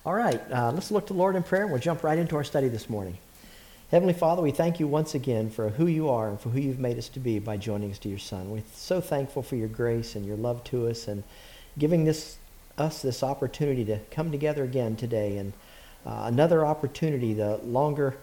All right, let's look to the Lord in prayer, and we'll jump right into our study this morning. Heavenly Father, we thank you once again for who you are and for who you've made us to be by joining us to your Son. We're so thankful for your grace and your love to us and giving us this opportunity to come together again today. And another opportunity, the longer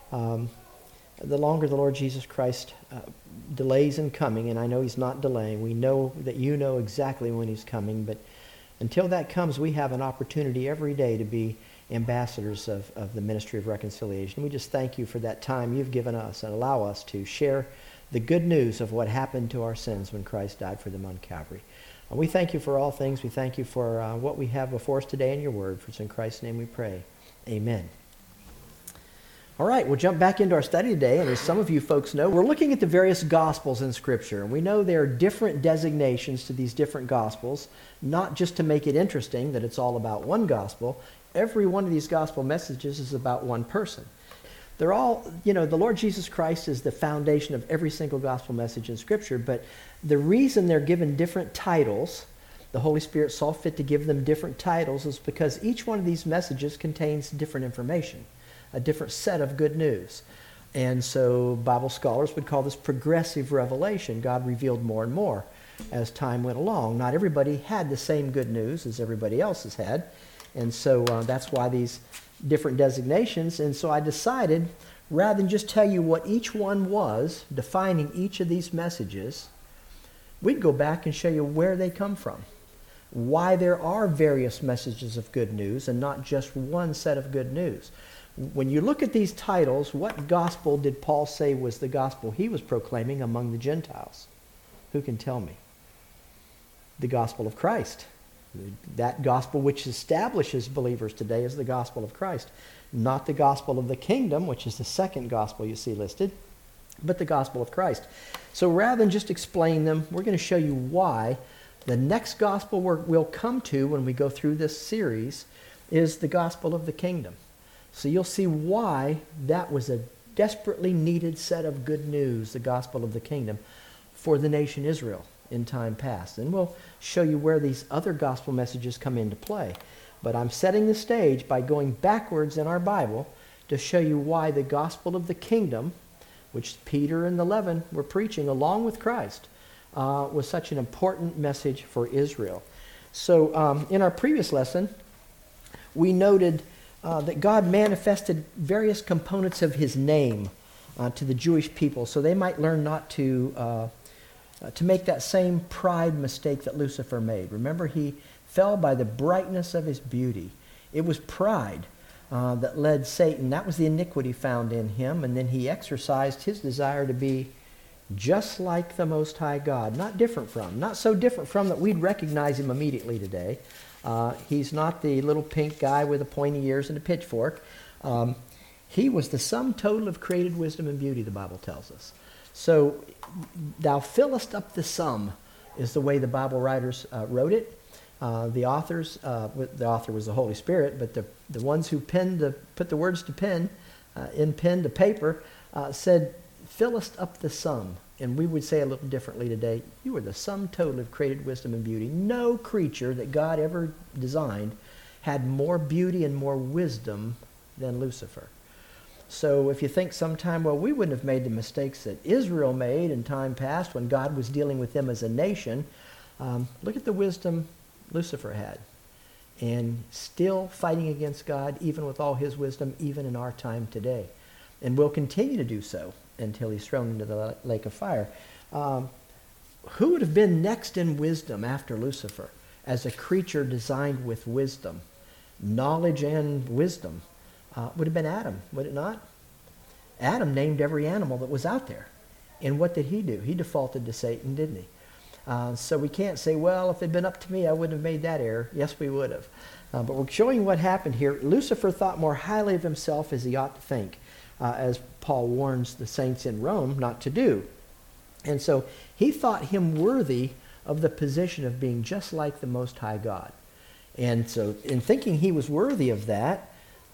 the Lord Jesus Christ delays in coming, and I know he's not delaying. We know that you know exactly when he's coming, but until that comes, we have an opportunity every day to be ambassadors of the ministry of reconciliation. We just thank you for that time you've given us and allow us to share the good news of what happened to our sins when Christ died for them on Calvary. We thank you for all things. We thank you for what we have before us today in your word. For it's in Christ's name we pray. Amen. All right, we'll jump back into our study today, and as some of you folks know, we're looking at the various Gospels in Scripture, and we know there are different designations to these different Gospels, not just to make it interesting that it's all about one Gospel. Every one of these Gospel messages is about one person. They're all, the Lord Jesus Christ is the foundation of every single Gospel message in Scripture, but the reason they're given different titles, the Holy Spirit saw fit to give them different titles, is because each one of these messages contains different information, a different set of good news. And so Bible scholars would call this progressive revelation. God revealed more and more as time went along. Not everybody had the same good news as everybody else has had. And so that's why these different designations. And so I decided, rather than just tell you what each one was, defining each of these messages, we'd go back and show you where they come from, why there are various messages of good news and not just one set of good news. When you look at these titles, what gospel did Paul say was the gospel he was proclaiming among the Gentiles? Who can tell me? The gospel of Christ. That gospel which establishes believers today is the gospel of Christ. Not the gospel of the kingdom, which is the second gospel you see listed, but the gospel of Christ. So rather than just explain them, we're going to show you why the next gospel we'll come to when we go through this series is the gospel of the kingdom. So you'll see why that was a desperately needed set of good news, the gospel of the kingdom, for the nation Israel in time past. And we'll show you where these other gospel messages come into play. But I'm setting the stage by going backwards in our Bible to show you why the gospel of the kingdom, which Peter and the 11 were preaching along with Christ, was such an important message for Israel. So in our previous lesson, we noted that God manifested various components of his name to the Jewish people so they might learn not to make that same pride mistake that Lucifer made. Remember, he fell by the brightness of his beauty. It was pride that led Satan. That was the iniquity found in him, and then he exercised his desire to be just like the Most High God, not so different from that we'd recognize him immediately today. He's not the little pink guy with the pointy ears and a pitchfork. He was the sum total of created wisdom and beauty, the Bible tells us. So, thou fillest up the sum is the way the Bible writers wrote it. The author was the Holy Spirit, but the ones who put the words to pen, in pen to paper, said, fillest up the sum. And we would say a little differently today, you are the sum total of created wisdom and beauty. No creature that God ever designed had more beauty and more wisdom than Lucifer. So if you think sometime, well, we wouldn't have made the mistakes that Israel made in time past when God was dealing with them as a nation, look at the wisdom Lucifer had. And still fighting against God, even with all his wisdom, even in our time today. And will continue to do so until he's thrown into the lake of fire. Who would have been next in wisdom after Lucifer as a creature designed with wisdom, knowledge and wisdom? Would have been Adam, would it not? Adam named every animal that was out there. And what did he do? He defaulted to Satan, didn't he? So we can't say, well, if it had been up to me, I wouldn't have made that error. Yes, we would have. But we're showing what happened here. Lucifer thought more highly of himself as he ought to think, as Paul warns the saints in Rome not to do. And so he thought him worthy of the position of being just like the Most High God. And so in thinking he was worthy of that,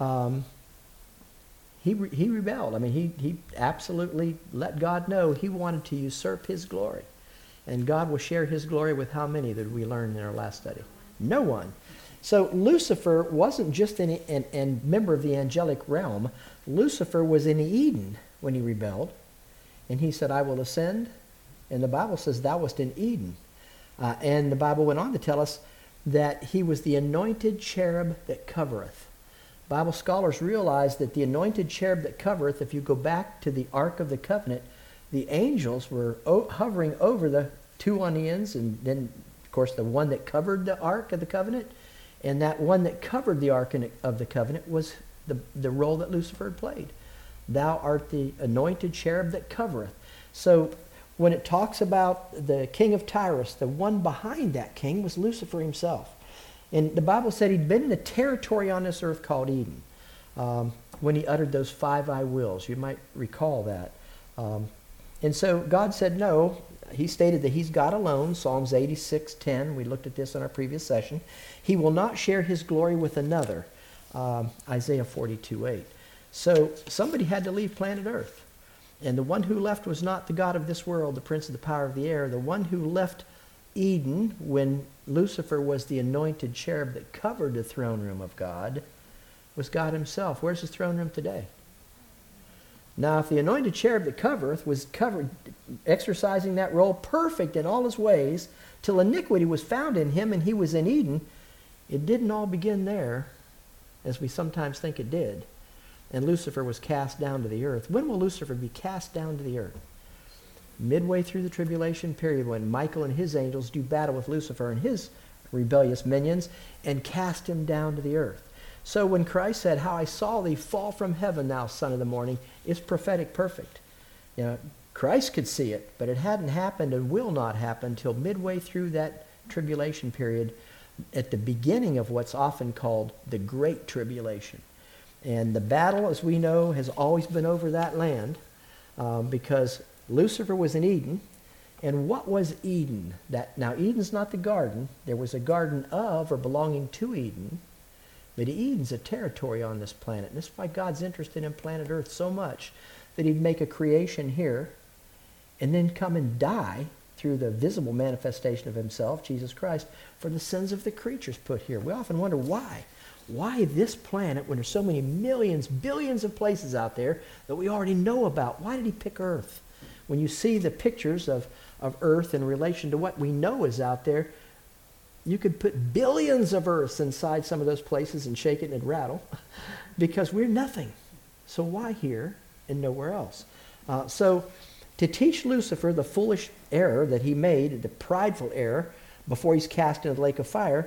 he rebelled. I mean, he absolutely let God know he wanted to usurp his glory. And God will share his glory with how many that we learned in our last study? No one. So Lucifer wasn't just a member of the angelic realm. Lucifer was in Eden when he rebelled. And he said, I will ascend. And the Bible says, thou wast in Eden. And the Bible went on to tell us that he was the anointed cherub that covereth. Bible scholars realize that the anointed cherub that covereth, if you go back to the Ark of the Covenant, the angels were hovering over the two on the ends, and then, of course, the one that covered the Ark of the Covenant, and that one that covered the Ark of the Covenant was the role that Lucifer had played. Thou art the anointed cherub that covereth. So when it talks about the king of Tyrus, the one behind that king was Lucifer himself. And the Bible said he'd been in a territory on this earth called Eden when he uttered those 5 I wills. You might recall that. And so God said no. He stated that he's God alone, Psalms 86:10. We looked at this in our previous session. He will not share his glory with another, Isaiah 42:8. So somebody had to leave planet Earth. And the one who left was not the God of this world, the prince of the power of the air. The one who left Eden when Lucifer was the anointed cherub that covered the throne room of God was God himself. Where's his throne room today? Now, if the anointed cherub that covereth was exercising that role perfect in all his ways till iniquity was found in him and he was in Eden, it didn't all begin there as we sometimes think it did. And Lucifer was cast down to the earth. When will Lucifer be cast down to the earth? Midway through the tribulation period, when Michael and his angels do battle with Lucifer and his rebellious minions and cast him down to the earth. So when Christ said, how I saw thee fall from heaven, thou son of the morning, it's prophetic perfect. You know, Christ could see it, but it hadn't happened and will not happen until midway through that tribulation period at the beginning of what's often called the Great Tribulation. And the battle, as we know, has always been over that land because Lucifer was in Eden. And what was Eden? Now, Eden's not the garden. There was a garden of or belonging to Eden. But Eden's a territory on this planet. And this is why God's interested in planet Earth so much that he'd make a creation here and then come and die through the visible manifestation of himself, Jesus Christ, for the sins of the creatures put here. We often wonder why. Why this planet when there's so many millions, billions of places out there that we already know about? Why did he pick Earth? When you see the pictures of Earth in relation to what we know is out there, you could put billions of Earths inside some of those places and shake it and it'd rattle because we're nothing. So why here and nowhere else? So to teach Lucifer the foolish error that he made, the prideful error, before he's cast into the lake of fire,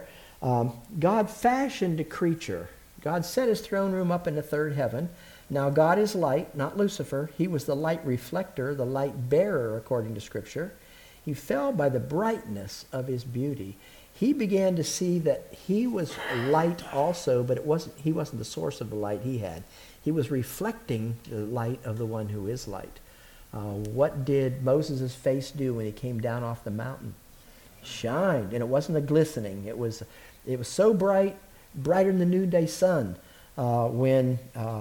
God fashioned a creature. God set his throne room up in the third heaven. Now God is light, not Lucifer. He was the light reflector, the light bearer, according to Scripture. He fell by the brightness of his beauty. He began to see that he was light also, but he wasn't the source of the light he had. He was reflecting the light of the one who is light. What did Moses' face do when he came down off the mountain? Shined, and it wasn't a glistening. It was so bright, brighter than the noonday sun. When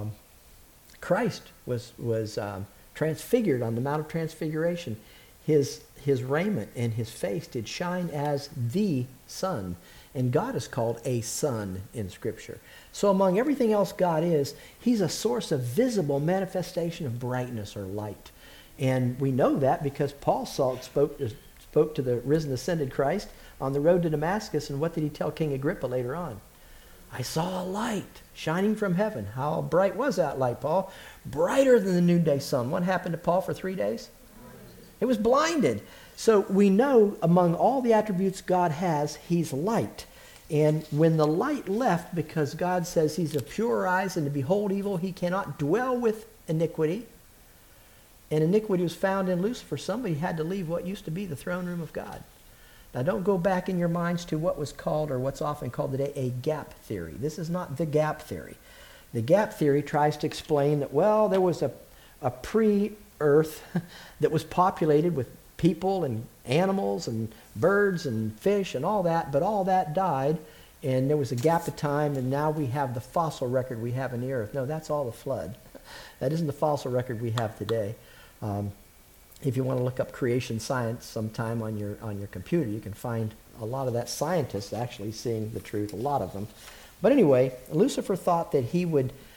Christ was transfigured on the Mount of Transfiguration, his raiment and his face did shine as the sun. And God is called a sun in Scripture. So among everything else God is, he's a source of visible manifestation of brightness or light. And we know that because Paul spoke to the risen, ascended Christ on the road to Damascus. And what did he tell King Agrippa later on? I saw a light shining from heaven. How bright was that light, Paul? Brighter than the noonday sun. What happened to Paul for 3 days? It was blinded. So we know among all the attributes God has, he's light. And when the light left, because God says he's of pure eyes and to behold evil, he cannot dwell with iniquity. And iniquity was found in Lucifer. Somebody had to leave what used to be the throne room of God. Now don't go back in your minds to what was called, or what's often called today, a gap theory. This is not the gap theory. The gap theory tries to explain that, well, there was a pre-earth that was populated with people and animals and birds and fish and all that, but all that died, and there was a gap of time, and now we have the fossil record we have in the earth. No, that's all the flood. That isn't the fossil record we have today. If you want to look up creation science sometime on your computer, you can find a lot of that scientists actually seeing the truth, a lot of them. But anyway, Lucifer thought that he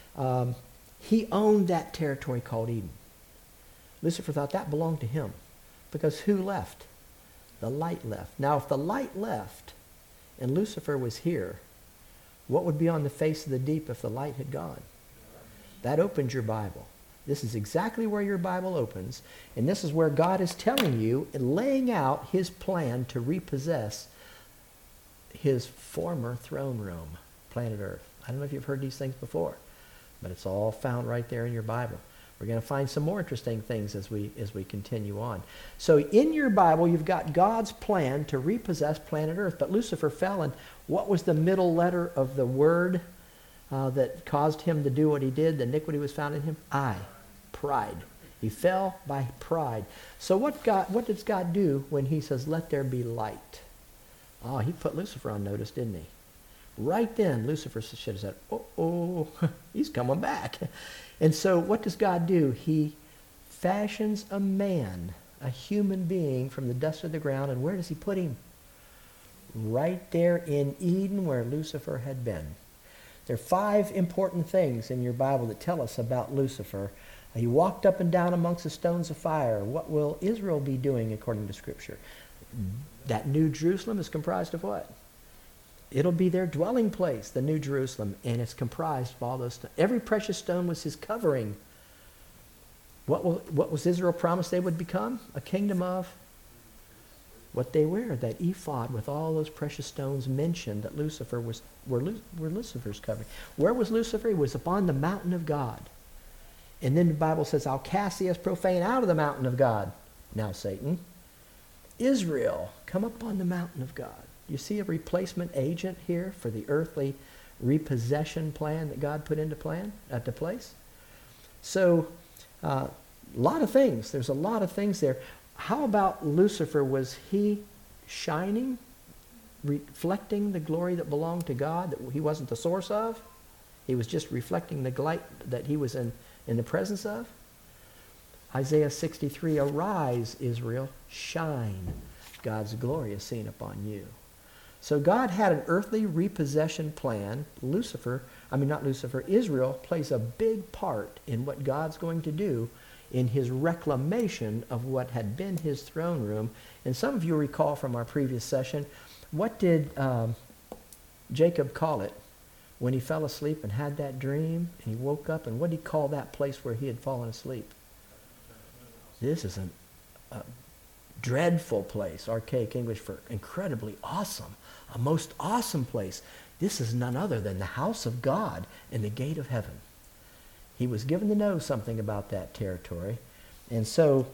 owned that territory called Eden. Lucifer thought that belonged to him. Because who left? The light left. Now, if the light left and Lucifer was here, what would be on the face of the deep if the light had gone? That opens your Bible. This is exactly where your Bible opens, and this is where God is telling you and laying out his plan to repossess his former throne room, planet Earth. I don't know if you've heard these things before, but it's all found right there in your Bible. We're going to find some more interesting things as we continue on. So in your Bible, you've got God's plan to repossess planet Earth, but Lucifer fell, and what was the middle letter of the word that caused him to do what he did? The iniquity was found in him? Pride. He fell by pride. So what does God do when he says, let there be light? Oh, he put Lucifer on notice, didn't he? Right then, Lucifer should have said, oh, he's coming back. And so what does God do? He fashions a man, a human being, from the dust of the ground, and where does he put him? Right there in Eden where Lucifer had been. There are 5 important things in your Bible that tell us about Lucifer. He walked up and down amongst the stones of fire. What will Israel be doing according to Scripture? That New Jerusalem is comprised of what? It'll be their dwelling place, the New Jerusalem, and it's comprised of all those stones. Every precious stone was his covering. What was Israel promised they would become? A kingdom of what they wear, that ephod with all those precious stones mentioned that Lucifer were Lucifer's covering. Where was Lucifer? He was upon the mountain of God. And then the Bible says, I'll cast thee as profane out of the mountain of God. Now, Satan, Israel, come up on the mountain of God. You see a replacement agent here for the earthly repossession plan that God put into place? So, a lot of things. There's a lot of things there. How about Lucifer? Was he shining, reflecting the glory that belonged to God, that he wasn't the source of? He was just reflecting the light that he was in the presence of? Isaiah 63, arise, Israel, shine. God's glory is seen upon you. So God had an earthly repossession plan. Israel plays a big part in what God's going to do in his reclamation of what had been his throne room. And some of you recall from our previous session, what did Jacob call it when he fell asleep and had that dream and he woke up? And what did he call that place where he had fallen asleep? This is a dreadful place, archaic English for incredibly awesome, a most awesome place. This is none other than the house of God and the gate of heaven. He was given to know something about that territory. And so,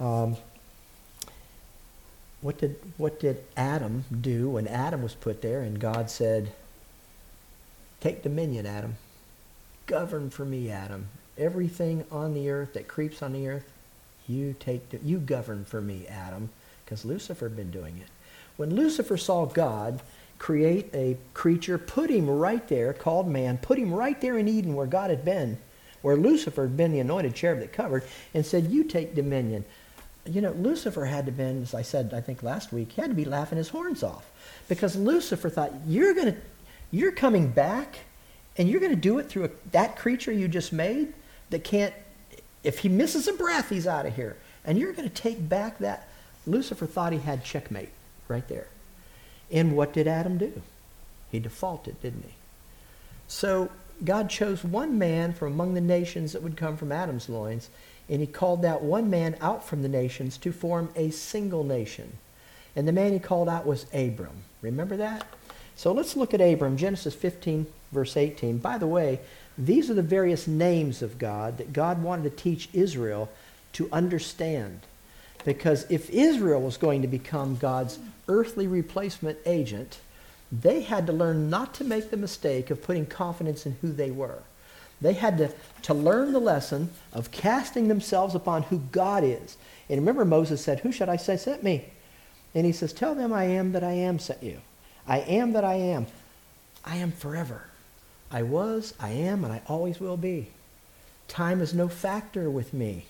what did Adam do when Adam was put there and God said, take dominion, Adam. Govern for me, Adam. Everything on the earth that creeps on the earth, you govern for me, Adam, because Lucifer had been doing it. When Lucifer saw God create a creature, put him right there, called man, put him right there in Eden where God had been, where Lucifer had been the anointed cherub that covered, and said, you take dominion. You know, Lucifer had to been, as I said, I think last week, he had to be laughing his horns off. Because Lucifer thought, you're coming back, and you're going to do it through that creature you just made that can't, if he misses a breath, he's out of here. And you're going to take back that. Lucifer thought he had checkmate right there. And what did Adam do? He defaulted, didn't he? So God chose one man from among the nations that would come from Adam's loins, and he called that one man out from the nations to form a single nation. And the man he called out was Abram. Remember that? So let's look at Abram, Genesis 15, verse 18. By the way, these are the various names of God that God wanted to teach Israel to understand. Because if Israel was going to become God's earthly replacement agent, they had to learn not to make the mistake of putting confidence in who they were. They had to learn the lesson of casting themselves upon who God is. And remember, Moses said, who should I say sent me? And he says, tell them I am that I am sent you. I am that I am. I am forever. I was, I am, and I always will be. Time is no factor with me.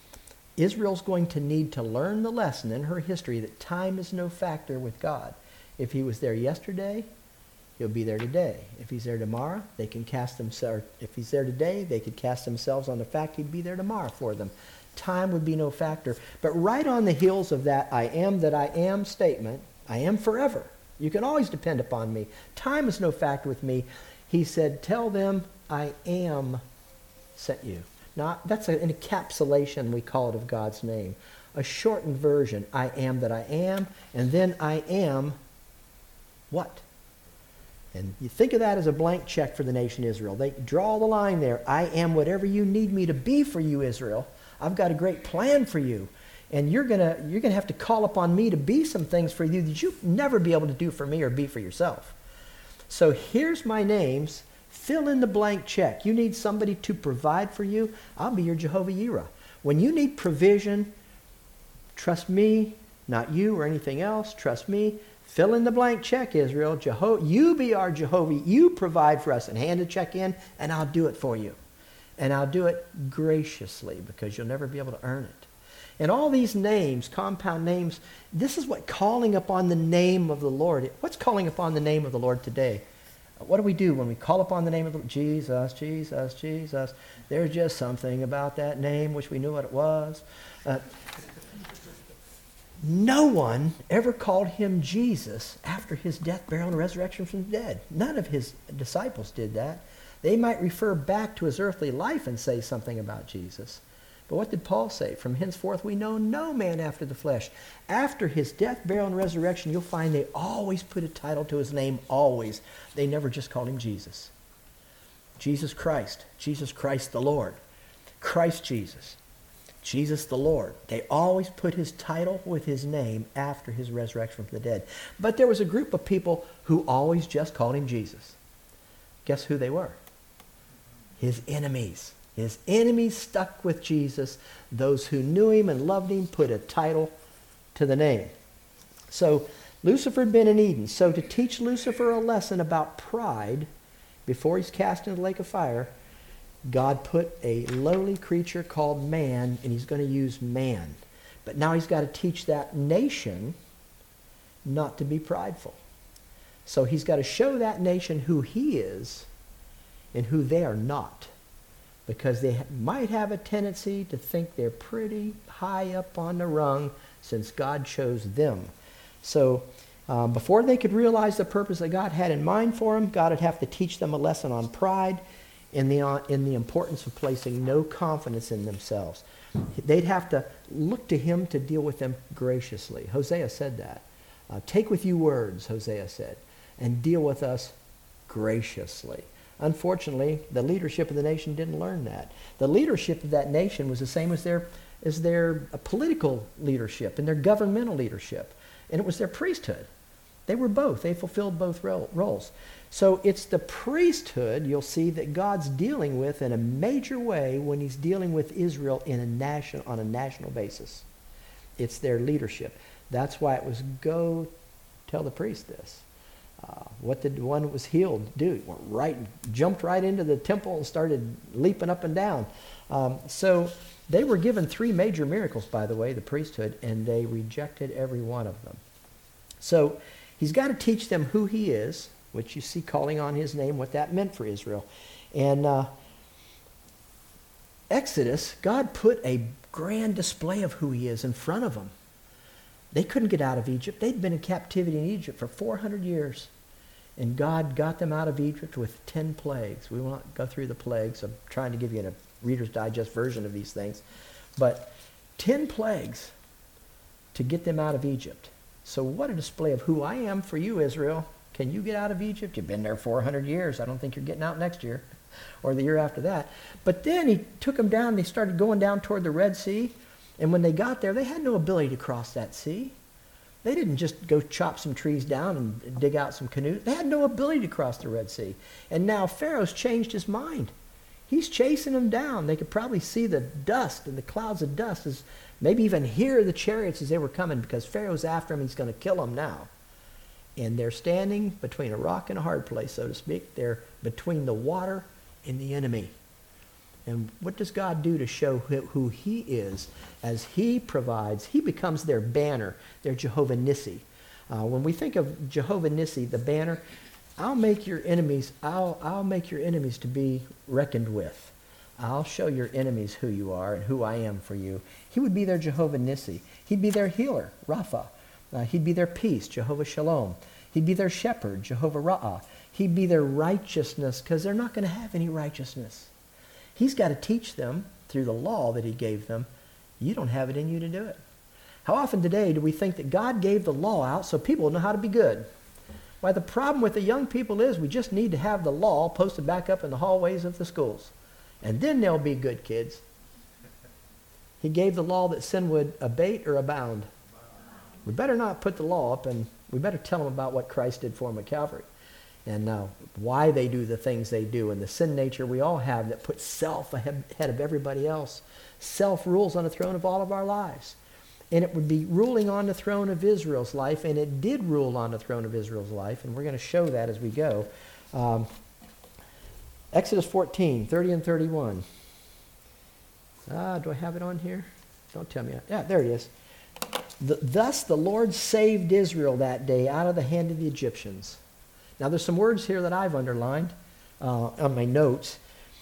Israel's going to need to learn the lesson in her history that time is no factor with God. If he was there yesterday, he'll be there today. If he's there tomorrow, they can cast themselves. If he's there today, they could cast themselves on the fact he'd be there tomorrow for them. Time would be no factor. But right on the heels of that I am that I am statement, I am forever. You can always depend upon me. Time is no factor with me. He said, tell them I am sent you. Now, that's an encapsulation, we call it, of God's name. A shortened version, I am that I am, and then I am what? And you think of that as a blank check for the nation Israel. They draw the line there. I am whatever you need me to be for you, Israel. I've got a great plan for you. And you're gonna have to call upon me to be some things for you that you'll never be able to do for me or be for yourself. So here's my names. Fill in the blank check. You need somebody to provide for you. I'll be your Jehovah Jireh. When you need provision, trust me, not you or anything else. Trust me. Fill in the blank check, Israel. You be our Jehovah. You provide for us and hand a check in, and I'll do it for you. And I'll do it graciously because you'll never be able to earn it. And all these names, compound names, this is what calling upon the name of the Lord. What's calling upon the name of the Lord today? What do we do when we call upon the name of the Lord? Jesus, Jesus, Jesus. There's just something about that name, which we knew what it was. No one ever called him Jesus after his death, burial, and resurrection from the dead. None of his disciples did that. They might refer back to his earthly life and say something about Jesus. But what did Paul say? From henceforth we know no man after the flesh. After his death, burial, and resurrection, you'll find they always put a title to his name, always. They never just called him Jesus. Jesus Christ the Lord, Christ Jesus, Jesus the Lord. They always put his title with his name after his resurrection from the dead. But there was a group of people who always just called him Jesus. Guess who they were? His enemies. His enemies stuck with Jesus. Those who knew him and loved him put a title to the name. So Lucifer had been in Eden. So to teach Lucifer a lesson about pride before he's cast into the lake of fire, God put a lowly creature called man, and he's going to use man. But now he's got to teach that nation not to be prideful. So he's got to show that nation who he is and who they are not. Because they might have a tendency to think they're pretty high up on the rung since God chose them. So before they could realize the purpose that God had in mind for them, God would have to teach them a lesson on pride and in the importance of placing no confidence in themselves. They'd have to look to him to deal with them graciously. Hosea said that. Take with you words, Hosea said, and deal with us graciously. Unfortunately, the leadership of the nation didn't learn that. The leadership of that nation was the same as their political leadership and their governmental leadership. And it was their priesthood. They were both. They fulfilled both roles. So it's the priesthood, you'll see, that God's dealing with in a major way when he's dealing with Israel on a national basis. It's their leadership. That's why it was go tell the priest this. What did the one that was healed do? Jumped right into the temple and started leaping up and down. So they were given 3 major miracles, by the way, the priesthood, and they rejected every one of them. So he's got to teach them who he is, which you see calling on his name, what that meant for Israel. And Exodus, God put a grand display of who he is in front of them. They couldn't get out of Egypt. They'd been in captivity in Egypt for 400 years. And God got them out of Egypt with 10 plagues. We won't go through the plagues. I'm trying to give you a Reader's Digest version of these things. But 10 plagues to get them out of Egypt. So what a display of who I am for you, Israel. Can you get out of Egypt? You've been there 400 years. I don't think you're getting out next year or the year after that. But then he took them down. They started going down toward the Red Sea. And when they got there, they had no ability to cross that sea. They didn't just go chop some trees down and dig out some canoes. They had no ability to cross the Red Sea. And now Pharaoh's changed his mind. He's chasing them down. They could probably see the dust and the clouds of dust, as maybe even hear the chariots as they were coming, because Pharaoh's after them. He's going to kill them now. And they're standing between a rock and a hard place, so to speak. They're between the water and the enemy. And what does God do to show who he is? As he provides, he becomes their banner, their Jehovah Nissi. When we think of Jehovah Nissi, the banner, I'll make your enemies to be reckoned with. I'll show your enemies who you are and who I am for you. He would be their Jehovah Nissi. He'd be their healer, Rapha. He'd be their peace, Jehovah Shalom. He'd be their shepherd, Jehovah Ra'ah. He'd be their righteousness, because they're not going to have any righteousness. He's got to teach them through the law that he gave them. You don't have it in you to do it. How often today do we think that God gave the law out so people will know how to be good? Why, the problem with the young people is we just need to have the law posted back up in the hallways of the schools. And then they'll be good kids. He gave the law that sin would abate or abound. We better not put the law up, and we better tell them about what Christ did for them at Calvary. And why they do the things they do, and the sin nature we all have that puts self ahead of everybody else. Self rules on the throne of all of our lives. And it would be ruling on the throne of Israel's life, and it did rule on the throne of Israel's life, and we're going to show that as we go. Exodus 14, 30 and 31. Do I have it on here? Don't tell me. Yeah, there it is. Thus the Lord saved Israel that day out of the hand of the Egyptians. Now there's some words here that I've underlined on my notes.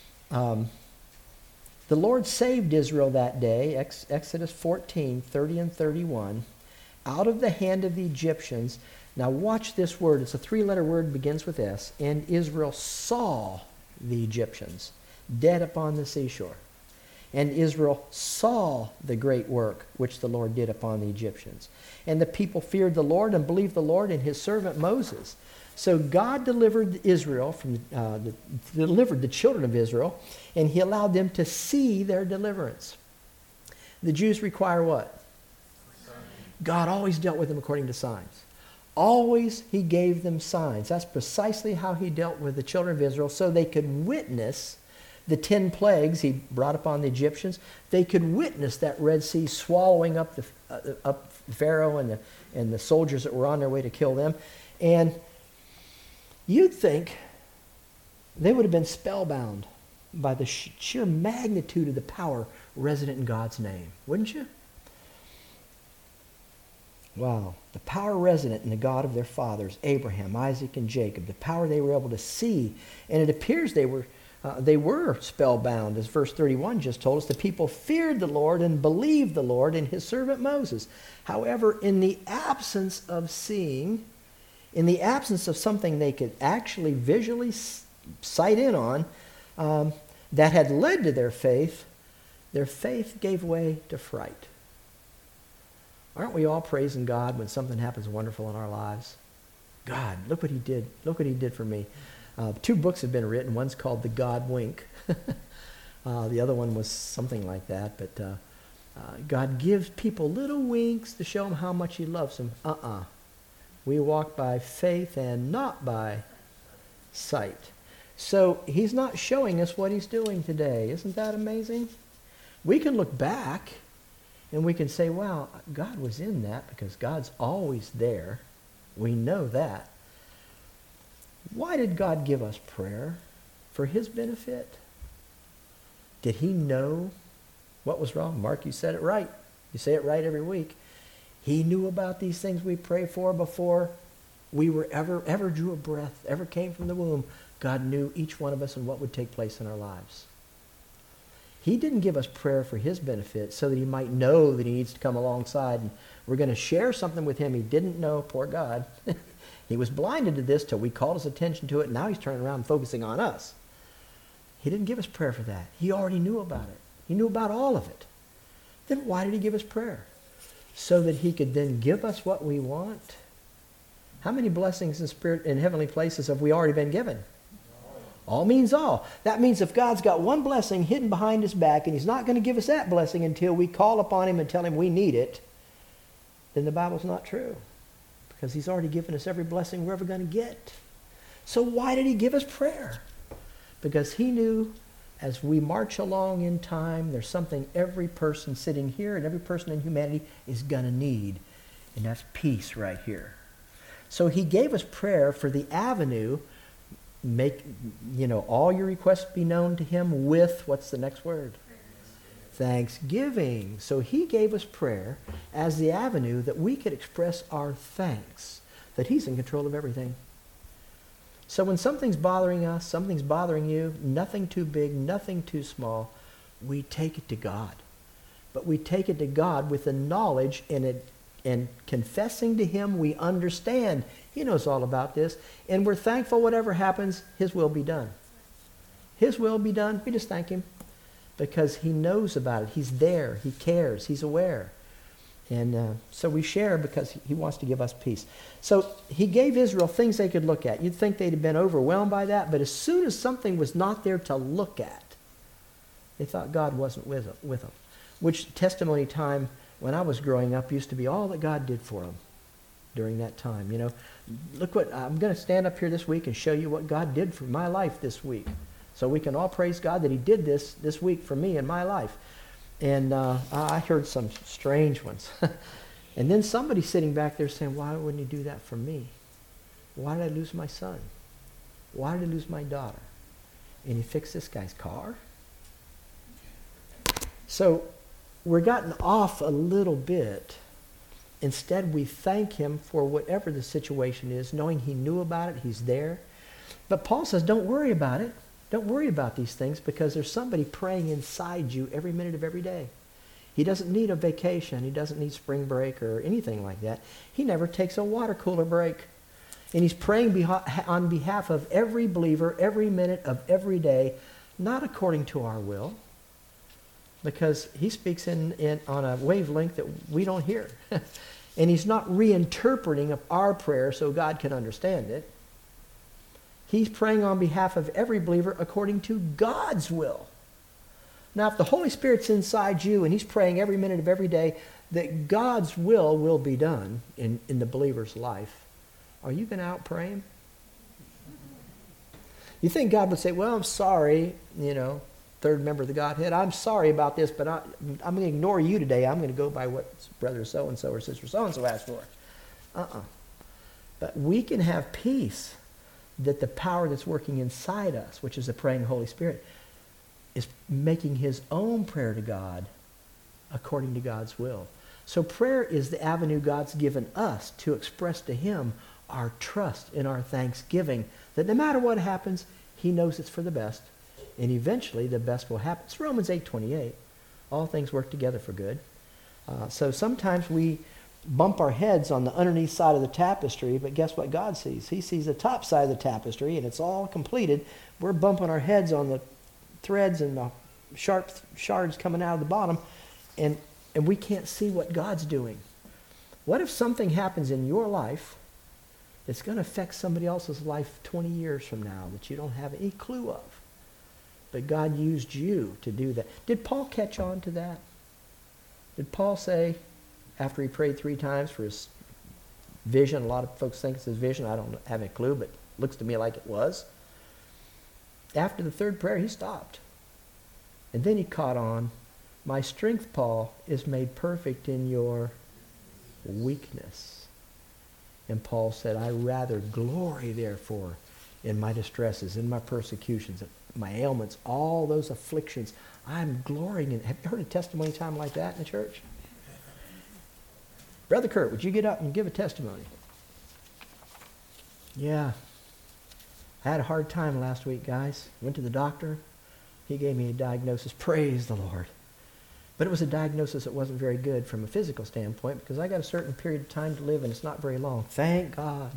The Lord saved Israel that day, Exodus 14, 30 and 31, out of the hand of the Egyptians. Now watch this word. It's a three-letter word, begins with S. And Israel saw the Egyptians dead upon the seashore. And Israel saw the great work which the Lord did upon the Egyptians. And the people feared the Lord and believed the Lord and his servant Moses. So God delivered Israel delivered the children of Israel, and he allowed them to see their deliverance. The Jews require what? God always dealt with them according to signs. Always he gave them signs. That's precisely how he dealt with the children of Israel, so they could witness the 10 plagues he brought upon the Egyptians. They could witness that Red Sea swallowing up up Pharaoh and the soldiers that were on their way to kill them. And you'd think they would have been spellbound by the sheer magnitude of the power resident in God's name, wouldn't you? Wow. The power resident in the God of their fathers, Abraham, Isaac, and Jacob, the power they were able to see. And it appears they were spellbound, as verse 31 just told us. The people feared the Lord and believed the Lord and his servant Moses. However, in the absence of seeing, in the absence of something they could actually visually sight in on that had led to their faith gave way to fright. Aren't we all praising God when something happens wonderful in our lives? God, look what he did. Look what he did for me. 2 books have been written. One's called The God Wink. The other one was something like that. But God gives people little winks to show them how much he loves them. We walk by faith and not by sight. So he's not showing us what he's doing today. Isn't that amazing? We can look back and we can say, wow, God was in that, because God's always there. We know that. Why did God give us prayer? For his benefit? Did he know what was wrong? Mark, you said it right. You say it right every week. He knew about these things we pray for before we were ever drew a breath, ever came from the womb. God knew each one of us and what would take place in our lives. He didn't give us prayer for his benefit so that he might know that he needs to come alongside and we're going to share something with him he didn't know, poor God. He was blinded to this till we called his attention to it, and now he's turning around and focusing on us. He didn't give us prayer for that. He already knew about it. He knew about all of it. Then why did he give us prayer? So that he could then give us what we want? How many blessings in spirit in heavenly places have we already been given? All means all. That means if God's got one blessing hidden behind his back and he's not going to give us that blessing until we call upon him and tell him we need it, then the Bible's not true. Because he's already given us every blessing we're ever going to get. So why did he give us prayer? Because he knew as we march along in time, there's something every person sitting here and every person in humanity is going to need. And that's peace right here. So he gave us prayer for the avenue. Make, all your requests be known to him with, what's the next word? thanksgiving. So he gave us prayer as the avenue that we could express our thanks, that he's in control of everything. So when something's bothering us, something's bothering you, nothing too big, nothing too small, we take it to God. But we take it to God with the knowledge and confessing to him we understand. He knows all about this. And we're thankful whatever happens, his will be done. His will be done. We just thank him because he knows about it. He's there. He cares. He's aware. And so we share because he wants to give us peace. So he gave Israel things they could look at. You'd think they'd have been overwhelmed by that, but as soon as something was not there to look at, they thought God wasn't with them. Which testimony time when I was growing up used to be all that God did for them during that time. You know, look what, I'm going to stand up here this week and show you what God did for my life this week. So we can all praise God that he did this week for me in my life. And I heard some strange ones. And then somebody sitting back there saying, why wouldn't he do that for me? Why did I lose my son? Why did I lose my daughter? And he fixed this guy's car? So we're gotten off a little bit. Instead, we thank him for whatever the situation is, knowing he knew about it, he's there. But Paul says, don't worry about it. Don't worry about these things because there's somebody praying inside you every minute of every day. He doesn't need a vacation. He doesn't need spring break or anything like that. He never takes a water cooler break. And he's praying on behalf of every believer every minute of every day, not according to our will, because he speaks on a wavelength that we don't hear. And he's not reinterpreting our prayer so God can understand it. He's praying on behalf of every believer according to God's will. Now, if the Holy Spirit's inside you and he's praying every minute of every day that God's will be done in the believer's life, are you going to out-pray him? You think God would say, well, I'm sorry, third member of the Godhead, I'm sorry about this, but I'm going to ignore you today. I'm going to go by what brother so-and-so or sister so-and-so asked for. But we can have peace that the power that's working inside us, which is the praying Holy Spirit, is making his own prayer to God according to God's will. So prayer is the avenue God's given us to express to him our trust and our thanksgiving that no matter what happens, he knows it's for the best. And eventually the best will happen. It's Romans 8:28. All things work together for good. So sometimes we bump our heads on the underneath side of the tapestry, but guess what God sees? He sees the top side of the tapestry, and it's all completed. We're bumping our heads on the threads and the sharp shards coming out of the bottom, and we can't see what God's doing. What if something happens in your life that's going to affect somebody else's life 20 years from now that you don't have any clue of? But God used you to do that. Did Paul catch on to that? Did Paul say, after he prayed 3 times for his vision, a lot of folks think it's his vision, I don't have any clue, but it looks to me like it was. After the 3rd prayer, he stopped. And then he caught on, my strength, Paul, is made perfect in your weakness. And Paul said, I rather glory, therefore, in my distresses, in my persecutions, my ailments, all those afflictions. I'm glorying in. Have you heard a testimony time like that in the church? Brother Kurt, would you get up and give a testimony? Yeah. I had a hard time last week, guys. Went to the doctor. He gave me a diagnosis. Praise the Lord. But it was a diagnosis that wasn't very good from a physical standpoint because I got a certain period of time to live and it's not very long. Thank God.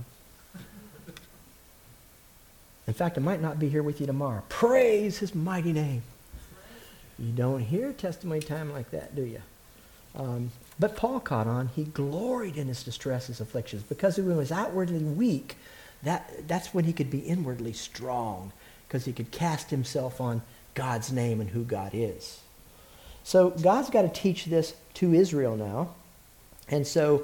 In fact, I might not be here with you tomorrow. Praise his mighty name. You don't hear testimony time like that, do you? But Paul caught on. He gloried in his distresses, afflictions, because when he was outwardly weak, that's when he could be inwardly strong, because he could cast himself on God's name and who God is. So God's got to teach this to Israel now. And so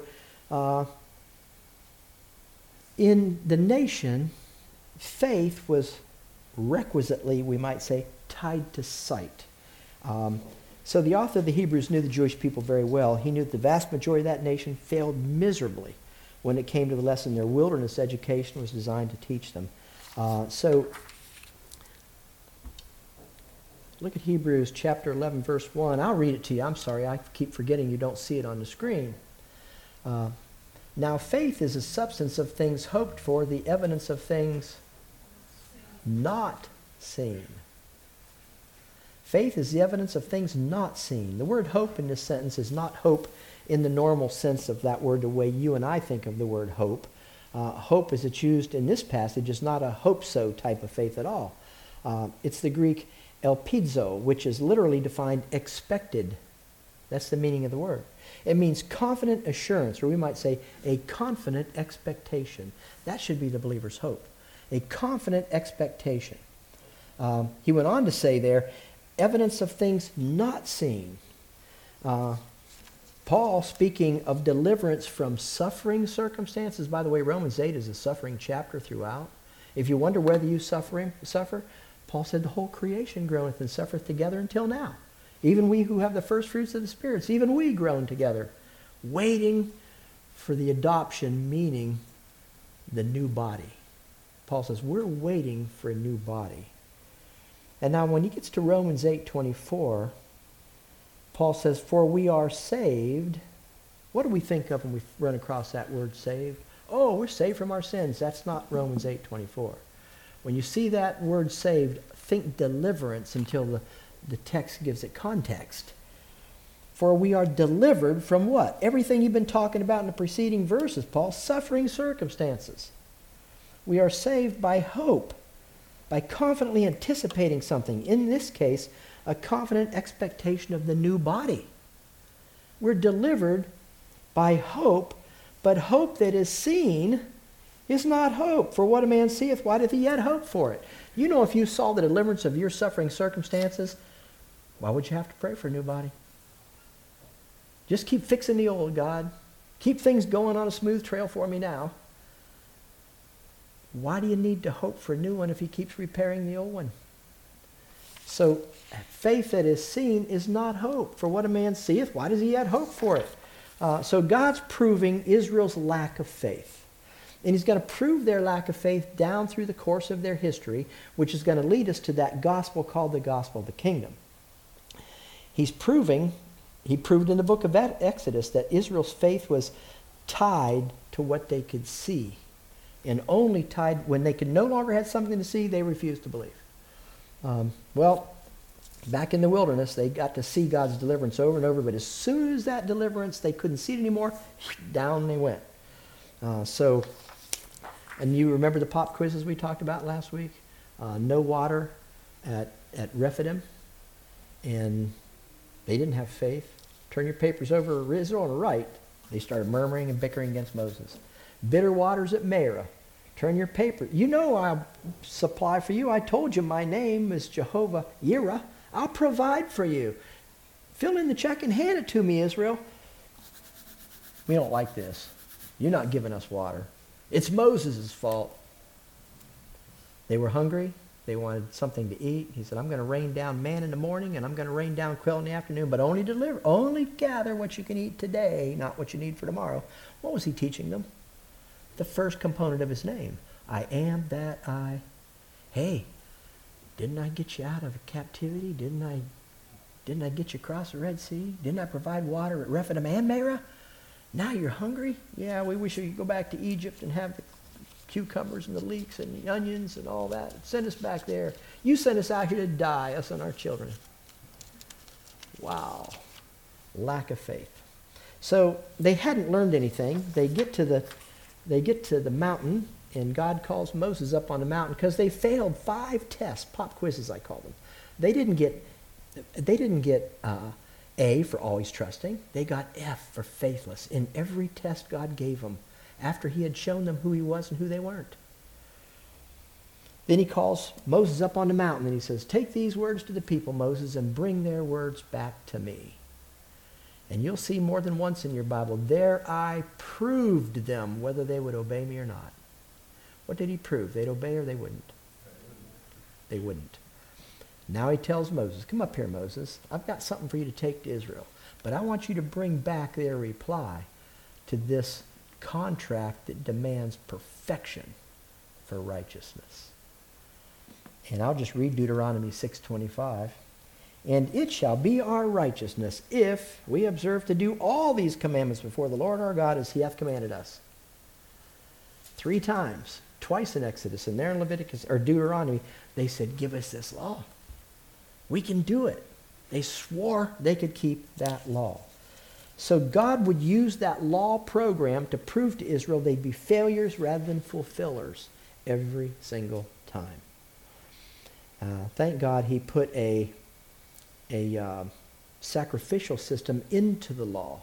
in the nation, faith was requisitely, we might say, tied to sight. So the author of the Hebrews knew the Jewish people very well. He knew that the vast majority of that nation failed miserably when it came to the lesson their wilderness education was designed to teach them. So Look at Hebrews chapter 11, verse 1. I'll read it to you. I'm sorry, I keep forgetting you don't see it on the screen. Now faith is a substance of things hoped for, the evidence of things not seen. Faith is the evidence of things not seen. The word hope in this sentence is not hope in the normal sense of that word, the way you and I think of the word hope. Hope as it's used in this passage is not a hope-so type of faith at all. It's the Greek elpizo, which is literally defined expected. That's the meaning of the word. It means confident assurance, or we might say a confident expectation. That should be the believer's hope. A confident expectation. He went on to say there, evidence of things not seen. Paul, speaking of deliverance from suffering circumstances, by the way, Romans 8 is a suffering chapter throughout. If you wonder whether you suffer, Paul said the whole creation groaneth and suffereth together until now. Even we who have the first fruits of the spirits, even we groan together, waiting for the adoption, meaning the new body. Paul says we're waiting for a new body. And now when he gets to Romans 8:24, Paul says, for we are saved. What do we think of when we run across that word saved? Oh, we're saved from our sins. That's not Romans 8:24. When you see that word saved, think deliverance until the text gives it context. For we are delivered from what? Everything you've been talking about in the preceding verses, Paul. Suffering circumstances. We are saved by hope, by confidently anticipating something. In this case, a confident expectation of the new body. We're delivered by hope, but hope that is seen is not hope. For what a man seeth, why doth he yet hope for it? You know, if you saw the deliverance of your suffering circumstances, why would you have to pray for a new body? Just keep fixing the old, God. Keep things going on a smooth trail for me now. Why do you need to hope for a new one if he keeps repairing the old one? So faith that is seen is not hope. For what a man seeth, why does he yet hope for it? So God's proving Israel's lack of faith. And he's going to prove their lack of faith down through the course of their history, which is going to lead us to that gospel called the gospel of the kingdom. He proved in the book of Exodus that Israel's faith was tied to what they could see. And only tied, when they could no longer have something to see, they refused to believe. Back in the wilderness, they got to see God's deliverance over and over, but as soon as that deliverance, they couldn't see it anymore, down they went. And you remember the pop quizzes we talked about last week? No water at Rephidim, and they didn't have faith. Turn your papers over to Israel on the right. They started murmuring and bickering against Moses. Bitter waters at Marah. Turn your paper. You know I'll supply for you. I told you my name is Jehovah Yireh. I'll provide for you. Fill in the check and hand it to me, Israel. We don't like this. You're not giving us water. It's Moses' fault. They were hungry. They wanted something to eat. He said, I'm going to rain down man in the morning and I'm going to rain down quail in the afternoon, but only gather what you can eat today, not what you need for tomorrow. What was he teaching them? The first component of his name. I am that I. Hey, didn't I get you out of captivity? Didn't I get you across the Red Sea? Didn't I provide water at Rephidim and Marah? Now you're hungry? Yeah, we wish we could go back to Egypt and have the cucumbers and the leeks and the onions and all that. Send us back there. You sent us out here to die, us and our children. Wow. Lack of faith. So they hadn't learned anything. They get to the mountain, and God calls Moses up on the mountain because they failed 5 tests, pop quizzes I call them. They didn't get A for always trusting. They got F for faithless in every test God gave them after he had shown them who he was and who they weren't. Then he calls Moses up on the mountain and he says, take these words to the people, Moses, and bring their words back to me. And you'll see more than once in your Bible, there I proved them whether they would obey me or not. What did he prove? They'd obey or they wouldn't? They wouldn't. Now he tells Moses, come up here, Moses. I've got something for you to take to Israel. But I want you to bring back their reply to this contract that demands perfection for righteousness. And I'll just read Deuteronomy 6:25. And it shall be our righteousness if we observe to do all these commandments before the Lord our God as he hath commanded us. 3 times, twice in Exodus, and there in Leviticus, or Deuteronomy, they said, give us this law. We can do it. They swore they could keep that law. So God would use that law program to prove to Israel they'd be failures rather than fulfillers every single time. Thank God he put a sacrificial system into the law.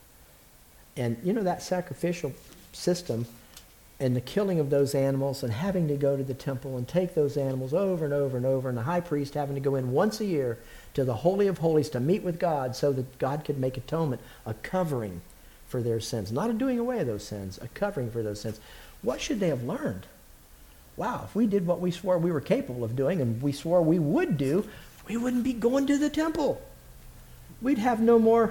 And you know that sacrificial system and the killing of those animals and having to go to the temple and take those animals over and over and over, and the high priest having to go in once a year to the Holy of Holies to meet with God so that God could make atonement, a covering for their sins. Not a doing away of those sins, a covering for those sins. What should they have learned? Wow, if we did what we swore we were capable of doing and we swore we would do, we wouldn't be going to the temple. We'd have no more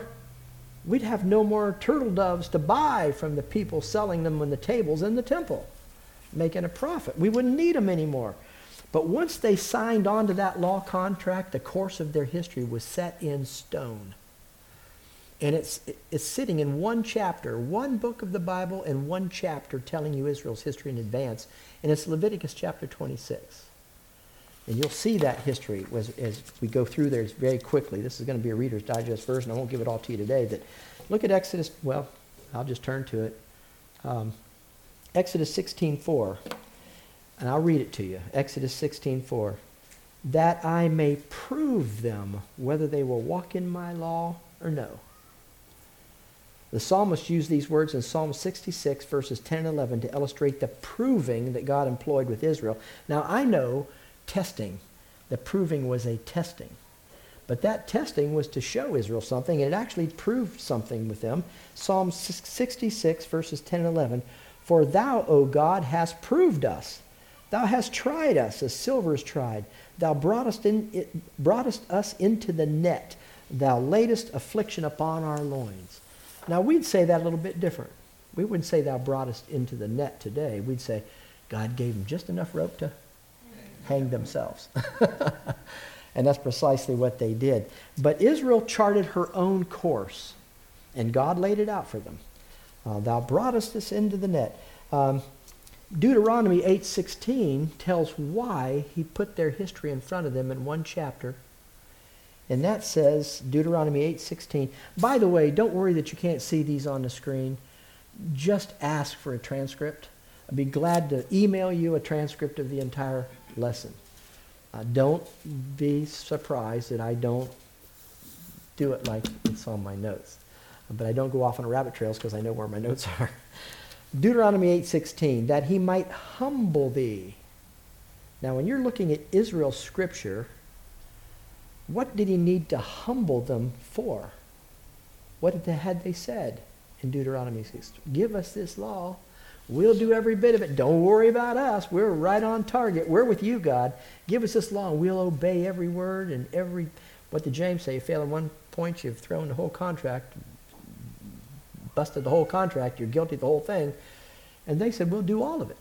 turtle doves to buy from the people selling them on the tables in the temple, making a profit. We wouldn't need them anymore. But once they signed on to that law contract, the course of their history was set in stone. And it's sitting in one chapter, one book of the Bible and one chapter telling you Israel's history in advance. And it's Leviticus chapter 26. And you'll see that history as we go through there very quickly. This is going to be a Reader's Digest version. I won't give it all to you today. But look at Exodus. Well, I'll just turn to it. Exodus 16:4. And I'll read it to you. Exodus 16:4. That I may prove them whether they will walk in my law or no. The psalmist used these words in Psalm 66, verses 10 and 11, to illustrate the proving that God employed with Israel. Now, I know testing. The proving was a testing. But that testing was to show Israel something, and it actually proved something with them. Psalm 66, verses 10 and 11. For thou, O God, hast proved us. Thou hast tried us as silver is tried. Thou broughtest us into the net. Thou laidest affliction upon our loins. Now, we'd say that a little bit different. We wouldn't say thou broughtest into the net today. We'd say God gave them just enough rope to hang themselves. And that's precisely what they did. But Israel charted her own course, and God laid it out for them. Thou broughtest us into the net. Deuteronomy 8:16 tells why he put their history in front of them in one chapter. And that says, Deuteronomy 8:16. By the way, don't worry that you can't see these on the screen. Just ask for a transcript. I'd be glad to email you a transcript of the entire lesson. Don't be surprised that I don't do it like it's on my notes. But I don't go off on rabbit trails because I know where my notes are. Deuteronomy 8:16, that he might humble thee. Now, when you're looking at Israel's scripture, what did he need to humble them for? What had they said in Deuteronomy 6? Give us this law. We'll do every bit of it. Don't worry about us. We're right on target. We're with you, God. Give us this law, and we'll obey every word and every... What did James say? You fail in one point, you've thrown the whole contract, busted the whole contract, you're guilty of the whole thing. And they said, we'll do all of it.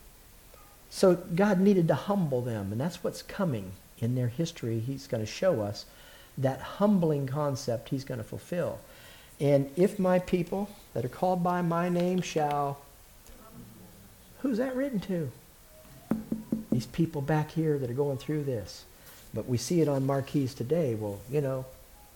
So God needed to humble them, and that's what's coming in their history. He's going to show us that humbling concept he's going to fulfill. And if my people that are called by my name shall... Who's that written to? These people back here that are going through this. But we see it on marquees today. Well, you know,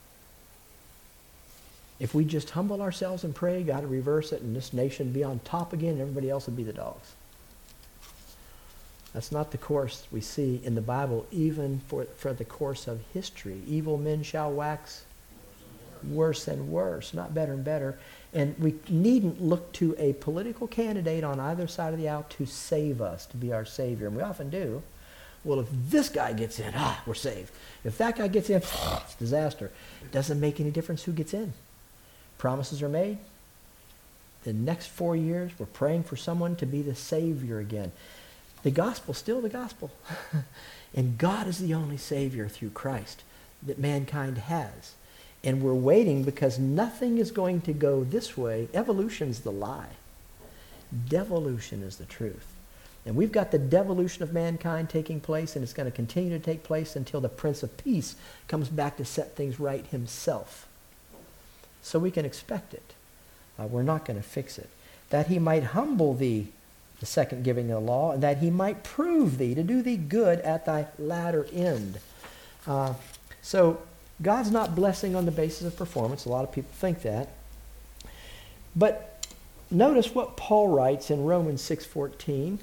if we just humble ourselves and pray, God will reverse it and this nation will be on top again and everybody else will be the dogs. That's not the course we see in the Bible, even for the course of history. Evil men shall wax worse and worse, not better and better. And we needn't look to a political candidate on either side of the aisle to save us, to be our Savior. And we often do. Well, if this guy gets in, we're saved. If that guy gets in, it's disaster. It doesn't make any difference who gets in. Promises are made. The next 4 years, we're praying for someone to be the Savior again. The gospel's still the gospel. And God is the only Savior through Christ that mankind has. And we're waiting because nothing is going to go this way. Evolution's the lie. Devolution is the truth. And we've got the devolution of mankind taking place, and it's going to continue to take place until the Prince of Peace comes back to set things right himself. So we can expect it. We're not going to fix it. That he might humble thee, the second giving of the law, and that he might prove thee, to do thee good at thy latter end. So God's not blessing on the basis of performance. A lot of people think that. But notice what Paul writes in Romans 6:14.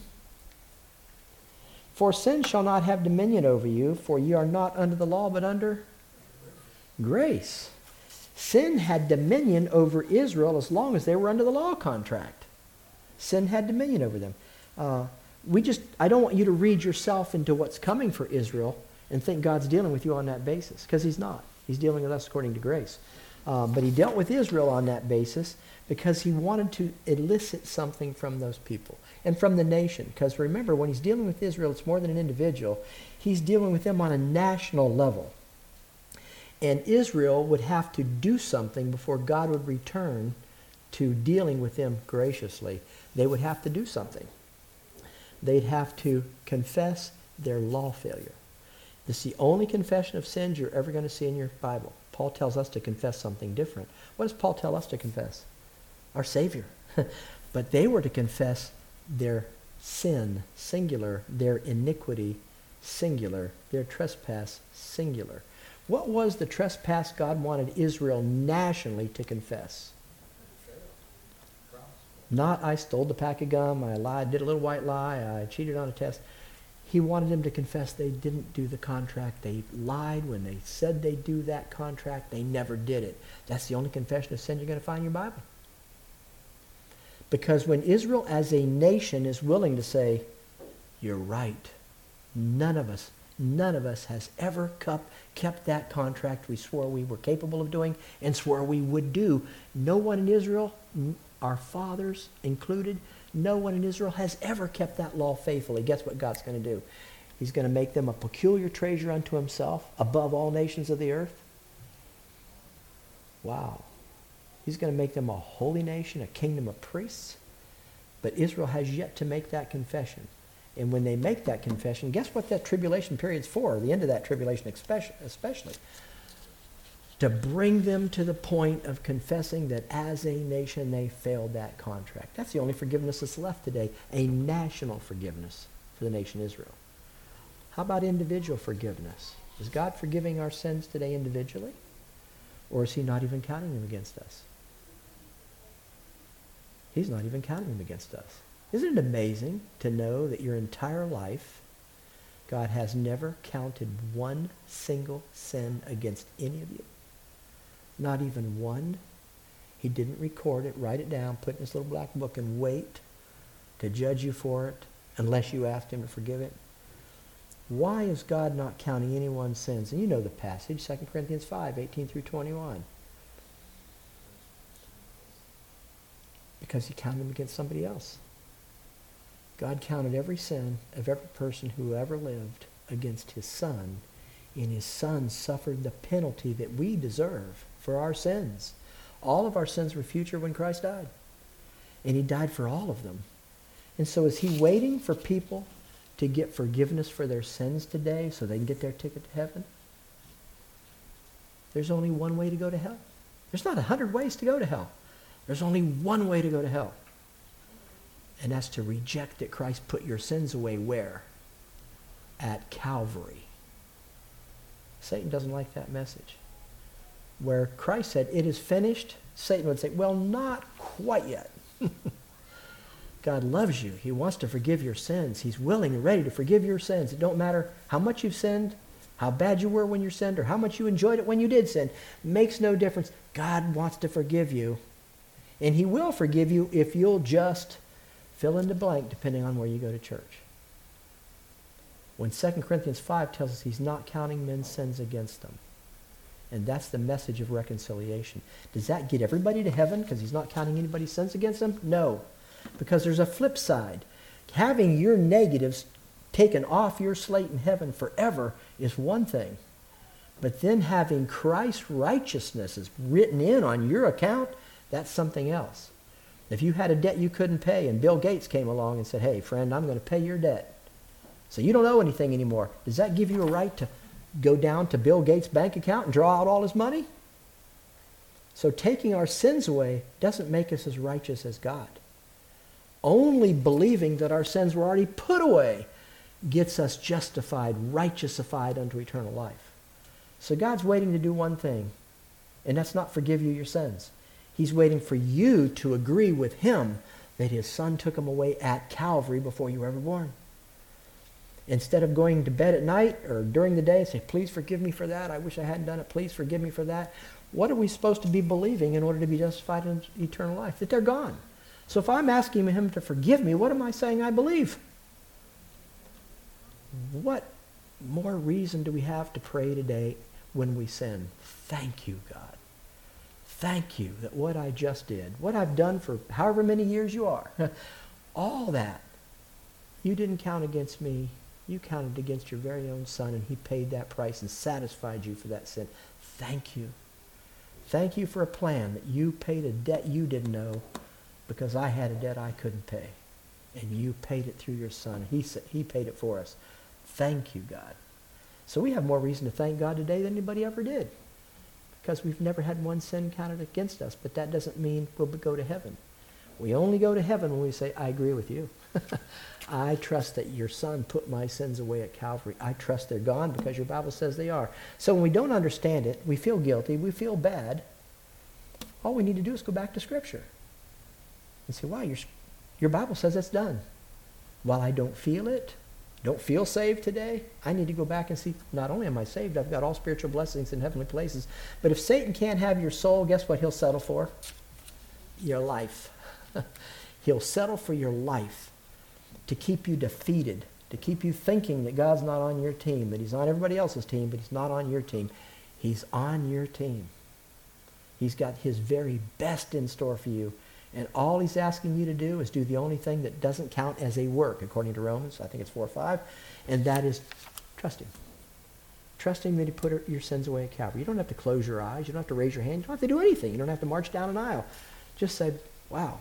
For sin shall not have dominion over you, for ye are not under the law, but under grace. Sin had dominion over Israel as long as they were under the law contract. Sin had dominion over them. I don't want you to read yourself into what's coming for Israel and think God's dealing with you on that basis, because he's not. He's dealing with us according to grace. But he dealt with Israel on that basis because he wanted to elicit something from those people and from the nation. Because remember, when he's dealing with Israel, it's more than an individual. He's dealing with them on a national level. And Israel would have to do something before God would return to dealing with them graciously. They would have to do something. They'd have to confess their law failure. This is the only confession of sins you're ever going to see in your Bible. Paul tells us to confess something different. What does Paul tell us to confess? Our Savior. But they were to confess their sin, singular, their iniquity, singular, their trespass, singular. What was the trespass God wanted Israel nationally to confess? Not, I stole the pack of gum, I lied, did a little white lie, I cheated on a test. He wanted them to confess they didn't do the contract. They lied when they said they'd do that contract. They never did it. That's the only confession of sin you're going to find in your Bible. Because when Israel as a nation is willing to say, you're right, none of us has ever kept that contract we swore we were capable of doing and swore we would do. No one in Israel, our fathers included, no one in Israel has ever kept that law faithfully. Guess what God's going to do? He's going to make them a peculiar treasure unto himself above all nations of the earth. Wow. He's going to make them a holy nation, a kingdom of priests. But Israel has yet to make that confession. And when they make that confession, guess what that tribulation period's for? The end of that tribulation especially. To bring them to the point of confessing that as a nation they failed that contract. That's the only forgiveness that's left today, a national forgiveness for the nation Israel. How about individual forgiveness? Is God forgiving our sins today individually? Or is he not even counting them against us? He's not even counting them against us. Isn't it amazing to know that your entire life God has never counted one single sin against any of you? Not even one. He didn't record it, write it down, put it in this little black book and wait to judge you for it unless you asked him to forgive it. Why is God not counting anyone's sins? And you know the passage, 2 Corinthians 5, 18 through 21. Because he counted them against somebody else. God counted every sin of every person who ever lived against his Son, and his Son suffered the penalty that we deserve for our sins. All of our sins were future when Christ died. And he died for all of them. And so is he waiting for people to get forgiveness for their sins today so they can get their ticket to heaven? There's only one way to go to hell. There's not 100 ways to go to hell. There's only one way to go to hell. And that's to reject that Christ put your sins away where? At Calvary. Satan doesn't like that message. Where Christ said, it is finished, Satan would say, well, not quite yet. God loves you. He wants to forgive your sins. He's willing and ready to forgive your sins. It don't matter how much you've sinned, how bad you were when you sinned, or how much you enjoyed it when you did sin. Makes no difference. God wants to forgive you. And he will forgive you if you'll just fill in the blank depending on where you go to church. When 2 Corinthians 5 tells us he's not counting men's sins against them. And that's the message of reconciliation. Does that get everybody to heaven because he's not counting anybody's sins against them? No. Because there's a flip side. Having your negatives taken off your slate in heaven forever is one thing. But then having Christ's righteousness is written in on your account, that's something else. If you had a debt you couldn't pay and Bill Gates came along and said, hey, friend, I'm going to pay your debt, so you don't owe anything anymore, does that give you a right to go down to Bill Gates' bank account and draw out all his money? So taking our sins away doesn't make us as righteous as God. Only believing that our sins were already put away gets us justified, righteousified unto eternal life. So God's waiting to do one thing, and that's not forgive you your sins. He's waiting for you to agree with him that his son took them away at Calvary before you were ever born. Instead of going to bed at night or during the day and say, please forgive me for that, I wish I hadn't done it, please forgive me for that. What are we supposed to be believing in order to be justified in eternal life? That they're gone. So if I'm asking him to forgive me, what am I saying I believe? What more reason do we have to pray today when we sin? Thank you, God. Thank you that what I just did, what I've done for however many years you are, all that, you didn't count against me. You counted against your very own son, and he paid that price and satisfied you for that sin. Thank you. Thank you for a plan that you paid a debt you didn't know because I had a debt I couldn't pay. And you paid it through your son. He paid it for us. Thank you, God. So we have more reason to thank God today than anybody ever did, because we've never had one sin counted against us, but that doesn't mean we'll go to heaven. We only go to heaven when we say, I agree with you. I trust that your son put my sins away at Calvary. I trust they're gone because your Bible says they are. So when we don't understand it, we feel guilty, we feel bad. All we need to do is go back to Scripture and say, wow, your Bible says it's done. While I don't feel it, don't feel saved today, I need to go back and see, not only am I saved, I've got all spiritual blessings in heavenly places, but if Satan can't have your soul, guess what he'll settle for? Your life. He'll settle for your life to keep you defeated, to keep you thinking that God's not on your team, that he's on everybody else's team, but he's not on your team. He's on your team. He's got his very best in store for you. And all he's asking you to do is do the only thing that doesn't count as a work, according to Romans, I think it's 4 or 5, and that is trust him. Trust him that he put your sins away at Calvary. You don't have to close your eyes. You don't have to raise your hand. You don't have to do anything. You don't have to march down an aisle. Just say, wow.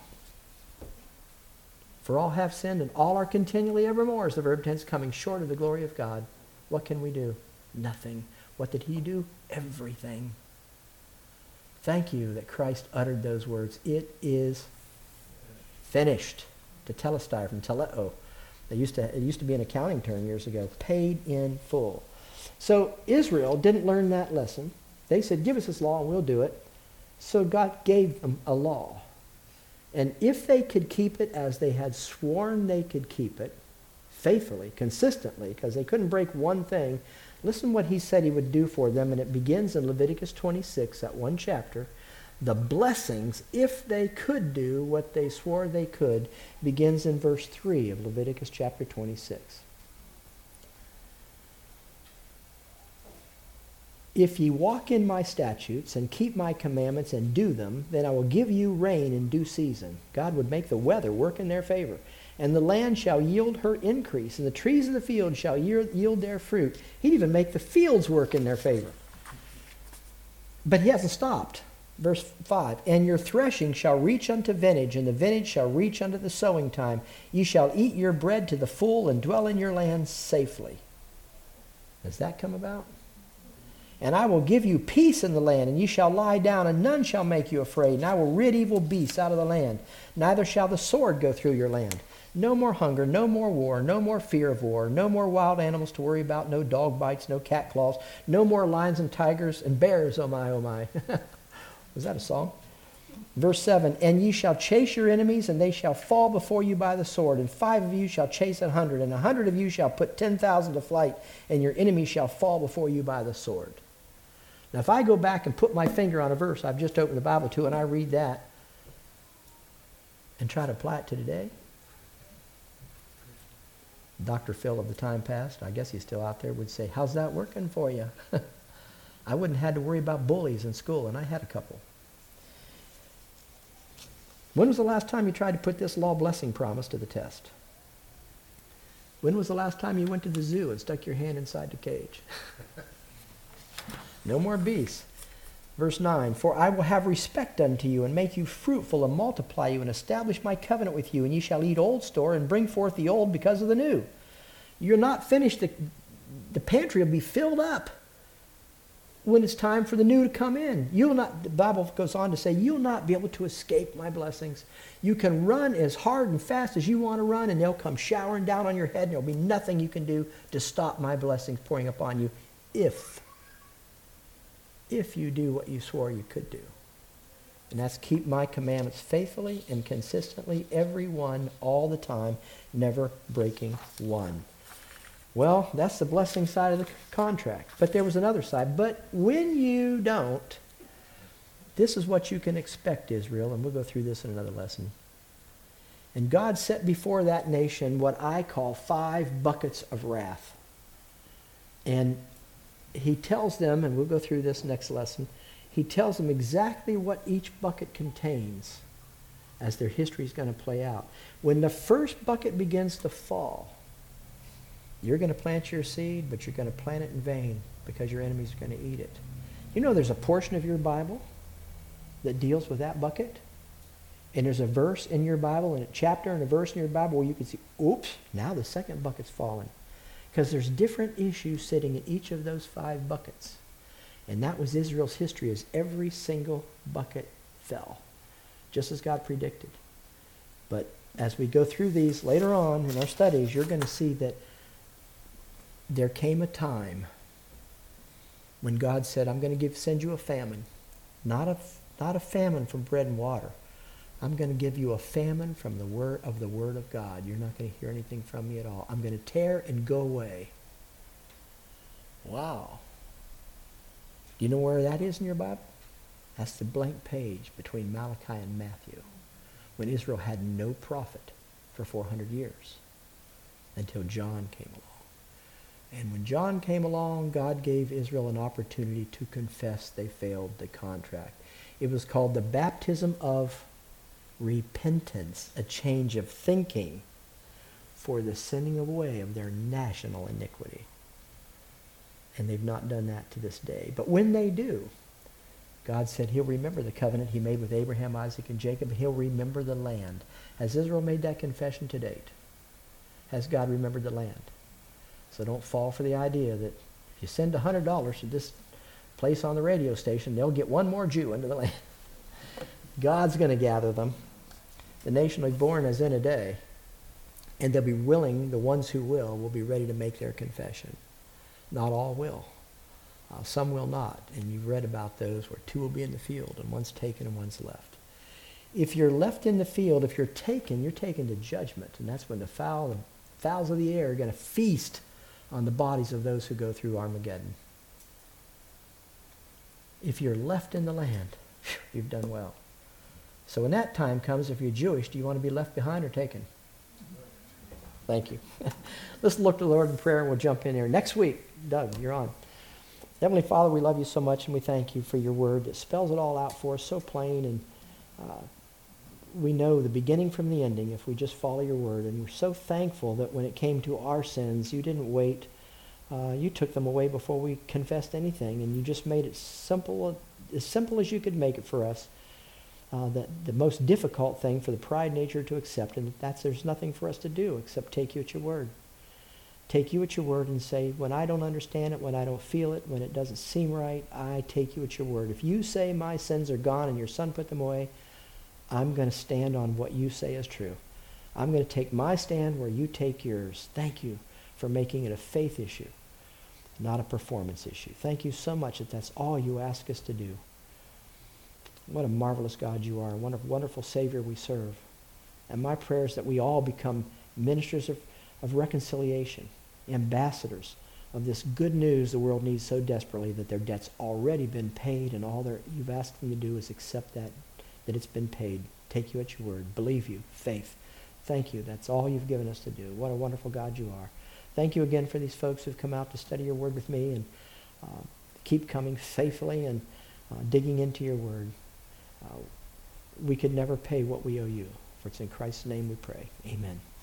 For all have sinned and all are continually evermore, as the verb tense, coming short of the glory of God. What can we do? Nothing. What did he do? Everything. Thank you that Christ uttered those words. It is finished. Tetelestai from teleo. It used to be an accounting term years ago. Paid in full. So Israel didn't learn that lesson. They said, give us this law and we'll do it. So God gave them a law. And if they could keep it as they had sworn they could keep it, faithfully, consistently, because they couldn't break one thing, listen what he said he would do for them, and it begins in Leviticus 26, that one chapter. The blessings, if they could do what they swore they could, begins in verse 3 of Leviticus chapter 26. If ye walk in my statutes and keep my commandments and do them, then I will give you rain in due season. God would make the weather work in their favor. And the land shall yield her increase, and the trees of the field shall yield their fruit. He'd even make the fields work in their favor. But he hasn't stopped. Verse 5, and your threshing shall reach unto vintage, and the vintage shall reach unto the sowing time. Ye shall eat your bread to the full, and dwell in your land safely. Does that come about? And I will give you peace in the land, and ye shall lie down, and none shall make you afraid. And I will rid evil beasts out of the land. Neither shall the sword go through your land. No more hunger, no more war, no more fear of war, no more wild animals to worry about, no dog bites, no cat claws, no more lions and tigers and bears, oh my, oh my. Was that a song? Verse 7, and ye shall chase your enemies, and they shall fall before you by the sword, and 5 of you shall chase 100, and 100 of you shall put 10,000 to flight, and your enemies shall fall before you by the sword. Now, if I go back and put my finger on a verse I've just opened the Bible to, and I read that and try to apply it to today, Dr. Phil of the time past, I guess he's still out there, would say, how's that working for you? I wouldn't have had to worry about bullies in school, and I had a couple. When was the last time you tried to put this law blessing promise to the test? When was the last time you went to the zoo and stuck your hand inside the cage? No more beasts. Verse 9, for I will have respect unto you, and make you fruitful, and multiply you, and establish my covenant with you, and ye shall eat old store, and bring forth the old because of the new. You're not finished. The pantry will be filled up when it's time for the new to come in. The Bible goes on to say, you'll not be able to escape my blessings. You can run as hard and fast as you want to run, and they'll come showering down on your head, and there'll be nothing you can do to stop my blessings pouring upon you if you do what you swore you could do. And that's keep my commandments faithfully and consistently, every one, all the time, never breaking one. Well, that's the blessing side of the contract. But there was another side. But when you don't, this is what you can expect, Israel, and we'll go through this in another lesson. And God set before that nation what I call 5 buckets of wrath. And he tells them, and we'll go through this next lesson, he tells them exactly what each bucket contains as their history is going to play out. When the first bucket begins to fall, you're going to plant your seed, but you're going to plant it in vain because your enemies are going to eat it. You know there's a portion of your Bible that deals with that bucket? And there's a verse in your Bible, and a chapter and a verse in your Bible where you can see, oops, now the second bucket's fallen. Because there's different issues sitting in each of those 5 buckets. And that was Israel's history, as every single bucket fell, just as God predicted. But as we go through these later on in our studies, you're going to see that there came a time when God said, I'm going to send you a famine. Not a famine from bread and water. I'm going to give you a famine from the word of God. You're not going to hear anything from me at all. I'm going to tear and go away. Wow. Do you know where that is in your Bible? That's the blank page between Malachi and Matthew, when Israel had no prophet for 400 years until John came along. And when John came along, God gave Israel an opportunity to confess they failed the contract. It was called the baptism of repentance, a change of thinking for the sending away of their national iniquity. And they've not done that to this day. But when they do, God said he'll remember the covenant he made with Abraham, Isaac, and Jacob, and he'll remember the land. Has Israel made that confession to date? Has God remembered the land? So don't fall for the idea that if you send $100 to this place on the radio station, they'll get one more Jew into the land. God's going to gather them. The nation will be born as in a day, and they'll be willing, the ones who will be ready to make their confession. Not all will. Some will not, and you've read about those where 2 will be in the field, and one's taken and one's left. If you're left in the field, if you're taken to judgment, and that's when the fowls of the air are going to feast on the bodies of those who go through Armageddon. If you're left in the land, you've done well. So when that time comes, if you're Jewish, do you want to be left behind or taken? Thank you. Let's look to the Lord in prayer, and we'll jump in here. Next week, Doug, you're on. Heavenly Father, we love you so much, and we thank you for your word that spells it all out for us so plain, and we know the beginning from the ending if we just follow your word. And we're so thankful that when it came to our sins, you didn't wait. You took them away before we confessed anything, and you just made it simple as you could make it for us. That the most difficult thing for the pride nature to accept, and there's nothing for us to do except take you at your word. Take you at your word and say, when I don't understand it, when I don't feel it, when it doesn't seem right, I take you at your word. If you say my sins are gone and your son put them away, I'm going to stand on what you say is true. I'm going to take my stand where you take yours. Thank you for making it a faith issue, not a performance issue. Thank you so much that that's all you ask us to do. What a marvelous God you are. What a wonderful Savior we serve. And my prayer is that we all become ministers of reconciliation, ambassadors of this good news the world needs so desperately, that their debt's already been paid, and all you've asked them to do is accept that it's been paid. Take you at your word. Believe you. Faith. Thank you. That's all you've given us to do. What a wonderful God you are. Thank you again for these folks who've come out to study your word with me, and keep coming faithfully and digging into your word. We could never pay what we owe you. For it's in Christ's name we pray. Amen.